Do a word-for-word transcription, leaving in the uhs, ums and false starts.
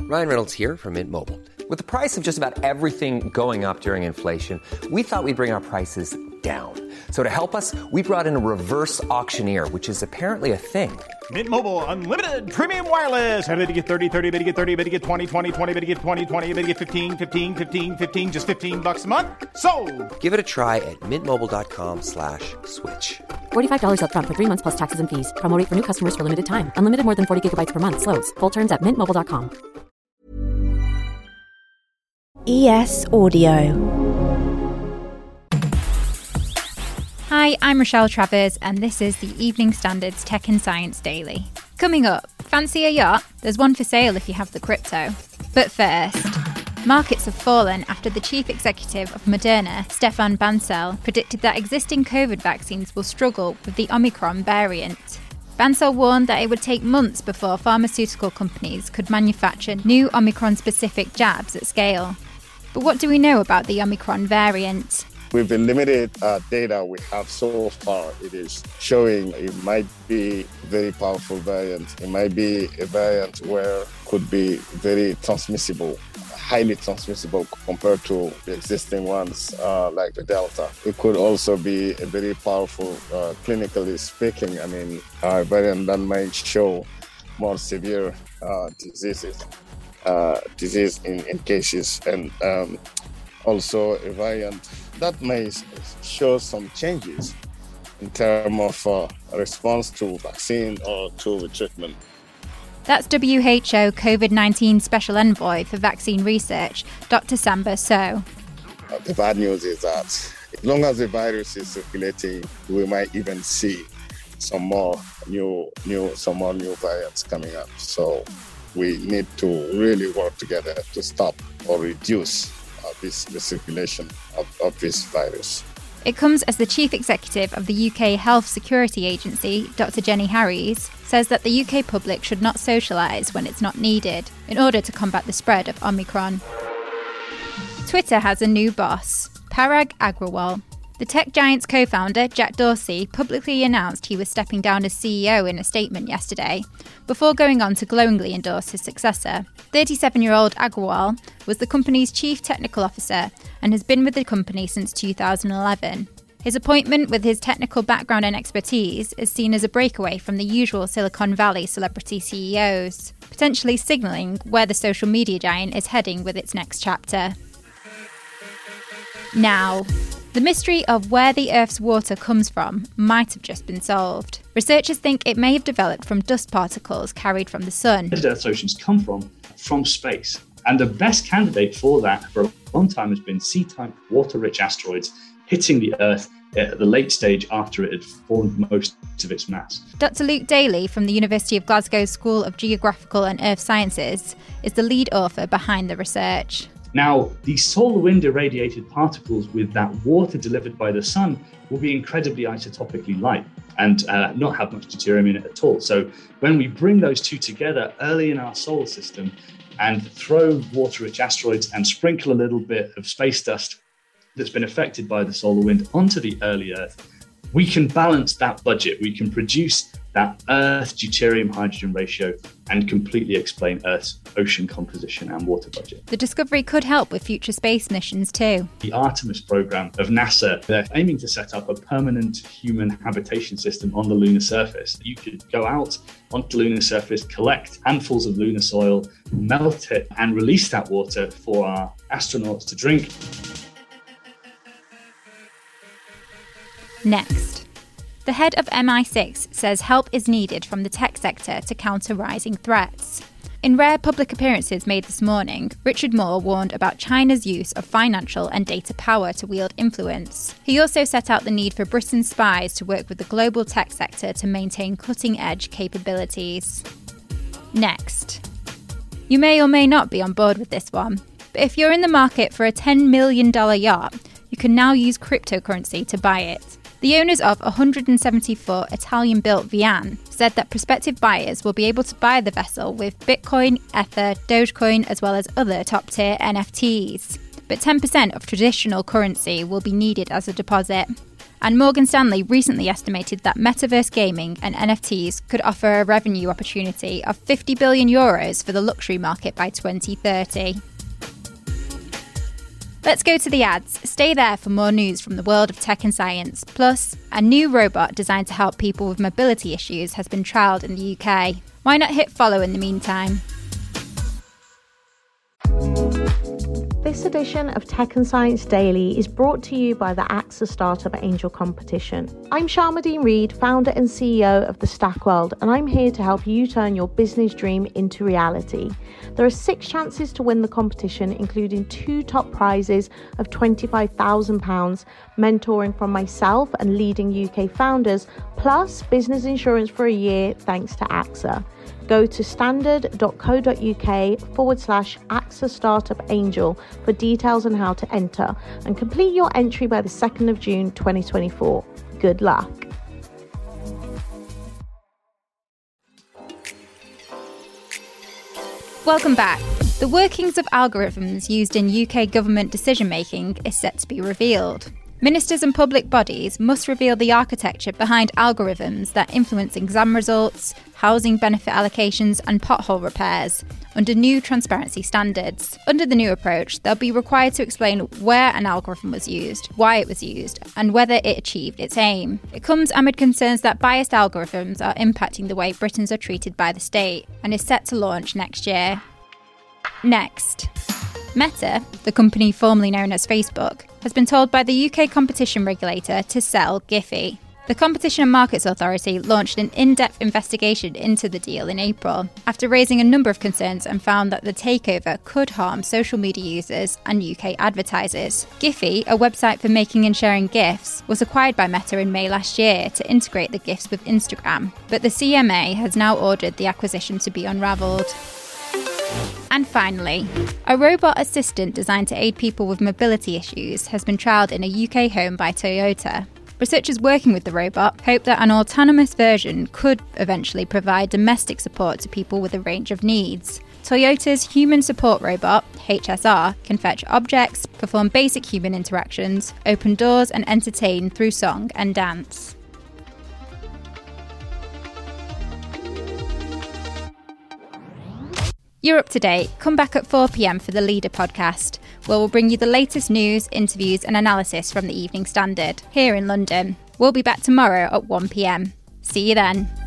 Ryan Reynolds here from Mint Mobile. With the price of just about everything going up during inflation, we thought we'd bring our prices down. So to help us, we brought in a reverse auctioneer, which is apparently a thing. Mint Mobile Unlimited Premium Wireless. How to get thirty, thirty, how to get thirty, how to get twenty, twenty, twenty, how to get twenty, twenty, how to get fifteen, fifteen, fifteen, fifteen, just fifteen bucks a month? Sold! Give it a try at mintmobile.com slash switch. forty-five dollars up front for three months plus taxes and fees. Promo rate for new customers for limited time. Unlimited more than forty gigabytes per month. Slows full terms at mint mobile dot com. E S Audio. Hi, I'm Rochelle Travers, and this is the Evening Standard's Tech and Science Daily. Coming up, fancy a yacht? There's one for sale if you have the crypto. But first, markets have fallen after the chief executive of Moderna, Stéphane Bancel, predicted that existing COVID vaccines will struggle with the Omicron variant. Bancel warned that it would take months before pharmaceutical companies could manufacture new Omicron-specific jabs at scale. But what do we know about the Omicron variant? With the limited uh, data we have so far, it is showing it might be a very powerful variant. It might be a variant where it could be very transmissible, highly transmissible compared to the existing ones uh, like the Delta. It could also be a very powerful, uh, clinically speaking, I mean, a variant that might show more severe uh, diseases, uh, disease in, in cases, and um, also a variant that may show some changes in terms of uh, response to vaccine or to the treatment. That's W H O COVID nineteen Special Envoy for Vaccine Research, Doctor Samba Sow. Uh, the bad news is that as long as the virus is circulating, we might even see some more new, new, some more new variants coming up. So we need to really work together to stop or reduce uh, this the circulation of, of this virus. It comes as the chief executive of the U K Health Security Agency, Doctor Jenny Harries, says that the U K public should not socialise when it's not needed in order to combat the spread of Omicron. Twitter has a new boss, Parag Agrawal. The tech giant's co-founder, Jack Dorsey, publicly announced he was stepping down as C E O in a statement yesterday, before going on to glowingly endorse his successor. thirty-seven-year-old Agrawal was the company's chief technical officer and has been with the company since two thousand eleven. His appointment, with his technical background and expertise, is seen as a breakaway from the usual Silicon Valley celebrity C E Os, potentially signalling where the social media giant is heading with its next chapter. Now, the mystery of where the Earth's water comes from might have just been solved. Researchers think it may have developed from dust particles carried from the sun. Where did Earth's oceans come from? From space. And the best candidate for that for a long time has been C-type water-rich asteroids hitting the Earth at the late stage after it had formed most of its mass. Doctor Luke Daly from the University of Glasgow School of Geographical and Earth Sciences is the lead author behind the research. Now, these solar wind irradiated particles with that water delivered by the sun will be incredibly isotopically light and uh, not have much deuterium in it at all. So when we bring those two together early in our solar system and throw water-rich asteroids and sprinkle a little bit of space dust that's been affected by the solar wind onto the early Earth, we can balance that budget. We can produce that Earth deuterium-hydrogen ratio and completely explain Earth's ocean composition and water budget. The discovery could help with future space missions too. The Artemis program of NASA, they're aiming to set up a permanent human habitation system on the lunar surface. You could go out onto the lunar surface, collect handfuls of lunar soil, melt it, and release that water for our astronauts to drink. Next, the head of M I six says help is needed from the tech sector to counter rising threats. In rare public appearances made this morning, Richard Moore warned about China's use of financial and data power to wield influence. He also set out the need for Britain's spies to work with the global tech sector to maintain cutting-edge capabilities. Next, you may or may not be on board with this one, but if you're in the market for a ten million dollars yacht, you can now use cryptocurrency to buy it. The owners of a one hundred seventy-foot Italian-built Vian said that prospective buyers will be able to buy the vessel with Bitcoin, Ether, Dogecoin, as well as other top-tier N F Ts. But ten percent of traditional currency will be needed as a deposit. And Morgan Stanley recently estimated that metaverse gaming and N F Ts could offer a revenue opportunity of fifty billion euros for the luxury market by twenty thirty. Let's go to the ads. Stay there for more news from the world of tech and science. Plus, a new robot designed to help people with mobility issues has been trialled in the U K. Why not hit follow in the meantime? This edition of Tech and Science Daily is brought to you by the AXA Startup Angel Competition. I'm Sharmadean Reid, founder and C E O of the Stack World, and I'm here to help you turn your business dream into reality. There are six chances to win the competition, including two top prizes of twenty-five thousand pounds, mentoring from myself and leading U K founders, plus business insurance for a year thanks to AXA. Go to standard.co.uk forward slash AXA Startup Angel for details on how to enter and complete your entry by the second of June twenty twenty-four. Good luck. Welcome back. The workings of algorithms used in U K government decision-making is set to be revealed. Ministers and public bodies must reveal the architecture behind algorithms that influence exam results, housing benefit allocations and pothole repairs under new transparency standards. Under the new approach, they'll be required to explain where an algorithm was used, why it was used, and whether it achieved its aim. It comes amid concerns that biased algorithms are impacting the way Britons are treated by the state and is set to launch next year. Next. Meta, the company formerly known as Facebook, has been told by the U K competition regulator to sell Giphy. The Competition and Markets Authority launched an in-depth investigation into the deal in April, after raising a number of concerns and found that the takeover could harm social media users and U K advertisers. Giphy, a website for making and sharing GIFs, was acquired by Meta in May last year to integrate the GIFs with Instagram, but the C M A has now ordered the acquisition to be unravelled. And finally, a robot assistant designed to aid people with mobility issues has been trialled in a U K home by Toyota. Researchers working with the robot hope that an autonomous version could eventually provide domestic support to people with a range of needs. Toyota's Human Support Robot, H S R, can fetch objects, perform basic human interactions, open doors and entertain through song and dance. You're up to date. Come back at four p.m. for the Leader podcast, where we'll bring you the latest news, interviews and analysis from the Evening Standard here in London. We'll be back tomorrow at one p.m. See you then.